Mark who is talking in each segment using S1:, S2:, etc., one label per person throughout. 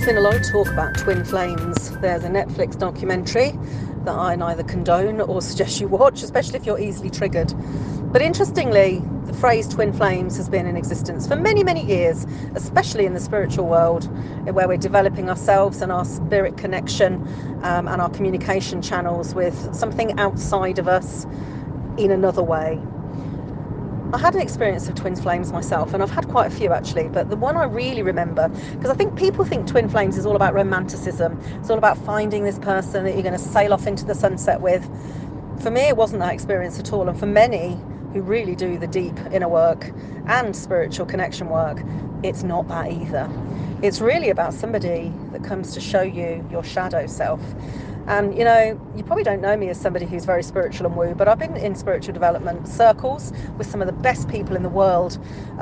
S1: There's been a lot of talk about twin flames. There's a Netflix documentary that I neither condone or suggest you watch, especially if you're easily triggered. But interestingly, the phrase twin flames has been in existence for many, many years, especially in the spiritual world, where we're developing ourselves and our spirit connection and our communication channels with something outside of us in another way. I had an experience of twin flames myself, and I've had quite a few actually, but the one I really remember, because I think people think twin flames is all about romanticism, it's all about finding this person that you're going to sail off into the sunset with. For me, it wasn't that experience at all, and for many who really do the deep inner work and spiritual connection work, it's not that either. It's really about somebody that comes to show you your shadow self. And you know, you probably don't know me as somebody who's very spiritual and woo, but I've been in spiritual development circles with some of the best people in the world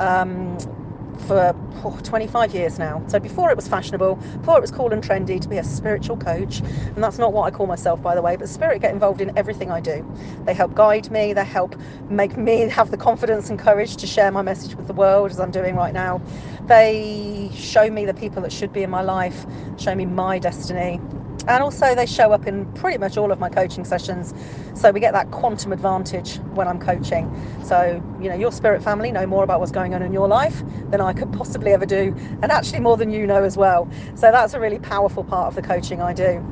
S1: for 25 years now. So before it was fashionable, before it was cool and trendy to be a spiritual coach, and that's not what I call myself, by the way, but spirit get involved in everything I do. They help guide me, they help make me have the confidence and courage to share my message with the world, as I'm doing right now. They show me the people that should be in my life, show me my destiny. And also they show up in pretty much all of my coaching sessions. So we get that quantum advantage when I'm coaching. So, you know, your spirit family know more about what's going on in your life than I could possibly ever do. And actually more than you know as well. So that's a really powerful part of the coaching I do.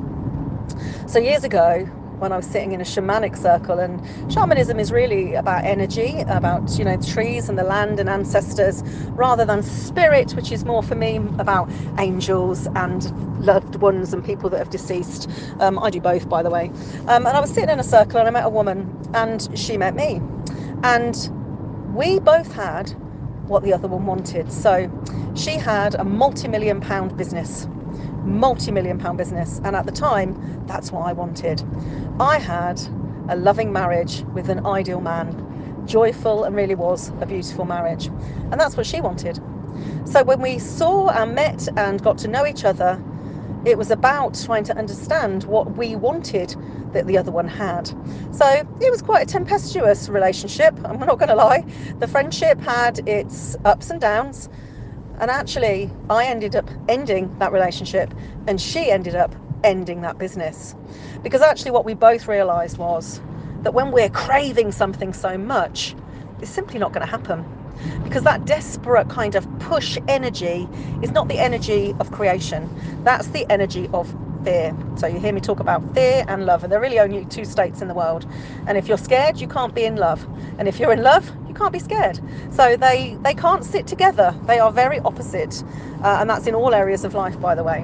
S1: So years ago, when I was sitting in a shamanic circle, and shamanism is really about energy, about, you know, the trees and the land and ancestors, rather than spirit, which is more for me about angels and loved ones and people that have deceased. I do both, by the way. And I was sitting in a circle and I met a woman and she met me. And we both had what the other one wanted. So she had a multi-million-pound business. Multi-million-pound business, and at the time that's what I wanted. I had a loving marriage with an ideal man, joyful, and really was a beautiful marriage, and that's what she wanted. So when we saw and met and got to know each other, it was about trying to understand what we wanted that the other one had. So it was quite a tempestuous relationship, I'm not going to lie. The friendship had its ups and downs. And actually, I ended up ending that relationship and she ended up ending that business. Because actually what we both realised was that when we're craving something so much, it's simply not going to happen. Because that desperate kind of push energy is not the energy of creation. That's the energy of fear. So you hear me talk about fear and love, and there are really only two states in the world. And if you're scared, you can't be in love. And if you're in love, you can't be scared. So they can't sit together. They are very opposite. And that's in all areas of life, by the way.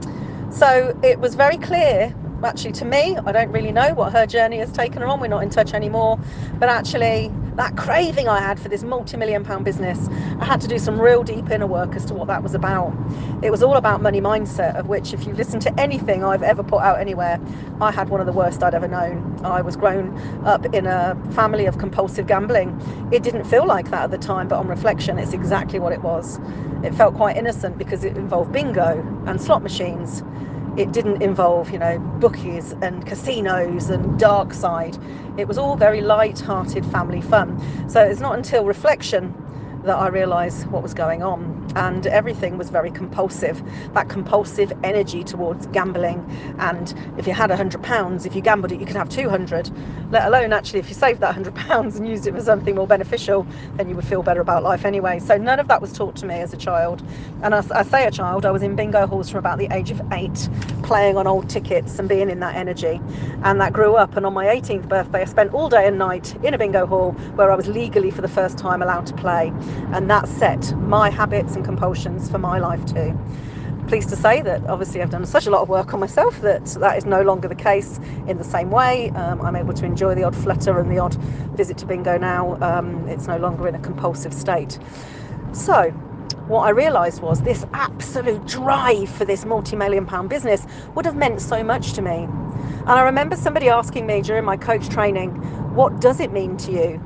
S1: So it was very clear, actually, to me. I don't really know what her journey has taken her on. We're not in touch anymore. But actually, that craving I had for this multi-million-pound business, I had to do some real deep inner work as to what that was about. It was all about money mindset, of which, if you listen to anything I've ever put out anywhere, I had one of the worst I'd ever known. I was grown up in a family of compulsive gambling. It didn't feel like that at the time, but on reflection, it's exactly what it was. It felt quite innocent because it involved bingo and slot machines. It didn't involve, you know, bookies and casinos and dark side. It was all very light-hearted family fun. So it's not until reflection that I realised what was going on, and everything was very compulsive. That compulsive energy towards gambling, and if you had £100, if you gambled it, you could have 200. Let alone actually if you saved that £100 and used it for something more beneficial, then you would feel better about life anyway. So none of that was taught to me as a child. And I say a child, I was in bingo halls from about the age of 8, playing on old tickets and being in that energy. And that grew up, and on my 18th birthday I spent all day and night in a bingo hall where I was legally for the first time allowed to play. And that set my habits and compulsions for my life too. Pleased to say that obviously I've done such a lot of work on myself that is no longer the case in the same way. I'm able to enjoy the odd flutter and the odd visit to bingo now. It's no longer in a compulsive state. So what I realised was this absolute drive for this multi-million-pound business would have meant so much to me. And I remember somebody asking me during my coach training, what does it mean to you?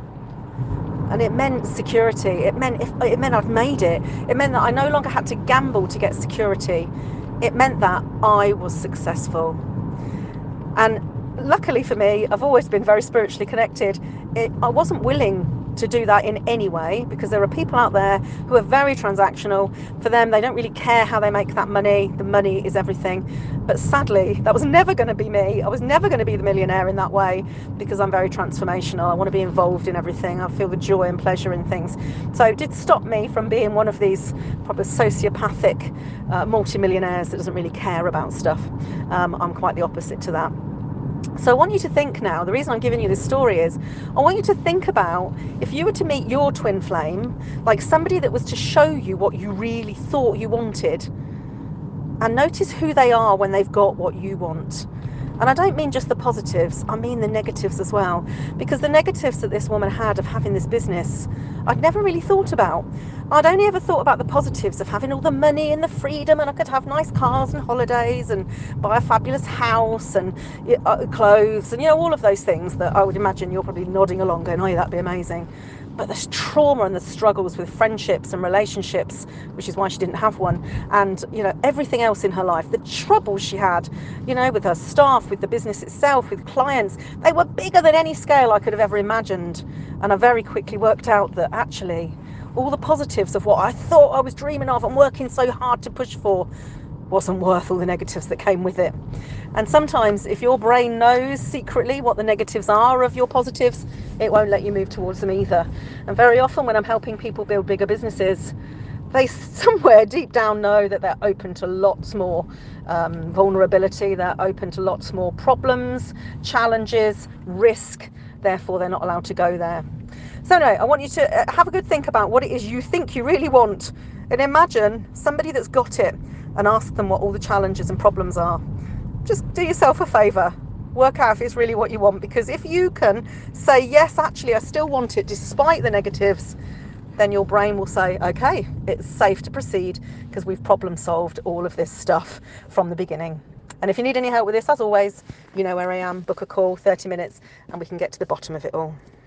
S1: And it meant security. It meant I'd made it. It meant that I no longer had to gamble to get security. It meant that I was successful. And luckily for me, I've always been very spiritually connected. I wasn't willing to do that in any way, because there are people out there who are very transactional. For them, they don't really care how they make that money. The money is everything. But sadly, that was never going to be me. I was never going to be the millionaire in that way, because I'm very transformational. I want to be involved in everything. I feel the joy and pleasure in things. So it did stop me from being one of these proper sociopathic multimillionaires that doesn't really care about stuff. I'm quite the opposite to that. So I want you to think now, the reason I'm giving you this story is, I want you to think about if you were to meet your twin flame, like somebody that was to show you what you really thought you wanted, and notice who they are when they've got what you want. And I don't mean just the positives, I mean the negatives as well. Because the negatives that this woman had of having this business, I'd never really thought about. I'd only ever thought about the positives of having all the money and the freedom, and I could have nice cars and holidays and buy a fabulous house and clothes and, all of those things that I would imagine you're probably nodding along going, oh, that'd be amazing. But the trauma and the struggles with friendships and relationships, which is why she didn't have one, and everything else in her life, the troubles she had, with her staff, with the business itself, with clients, they were bigger than any scale I could have ever imagined. And I very quickly worked out that actually all the positives of what I thought I was dreaming of and working so hard to push for wasn't worth all the negatives that came with it. And sometimes if your brain knows secretly what the negatives are of your positives, it won't let you move towards them either. And very often when I'm helping people build bigger businesses, they somewhere deep down know that they're open to lots more vulnerability, they're open to lots more problems, challenges, risk, therefore they're not allowed to go there. So no, I want you to have a good think about what it is you think you really want, and imagine somebody that's got it and ask them what all the challenges and problems are. Just do yourself a favour, work out if it's really what you want, because if you can say, yes, actually I still want it despite the negatives, then your brain will say, okay, it's safe to proceed because we've problem solved all of this stuff from the beginning. And if you need any help with this, as always, you know where I am. Book a call, 30 minutes, and we can get to the bottom of it all.